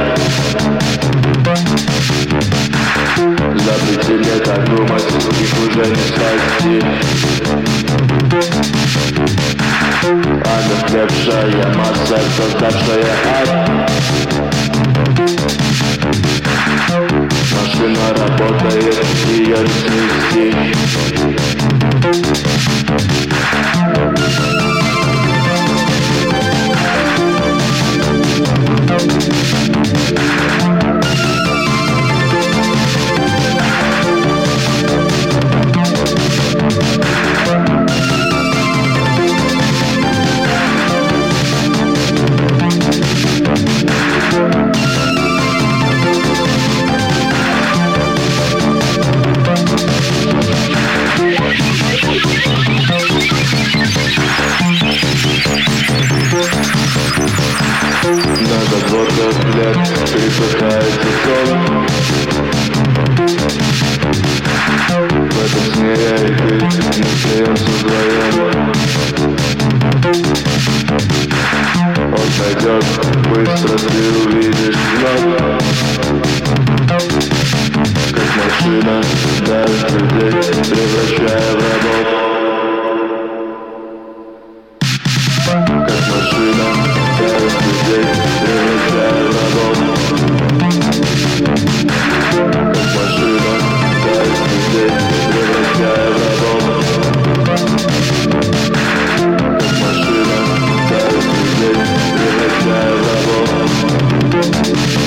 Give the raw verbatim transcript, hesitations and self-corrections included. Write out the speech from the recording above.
Запретили так думать, их уже не спасти. Омертвевшая масса, создавшая ад. Машина работает, ее не снести. На двадцать лет припыхается сон. В этом сне я и ты, мы смеемся вдвоем. Он пойдет быстро, ты увидишь вновь. Как машина давит людей, превращая в рабов.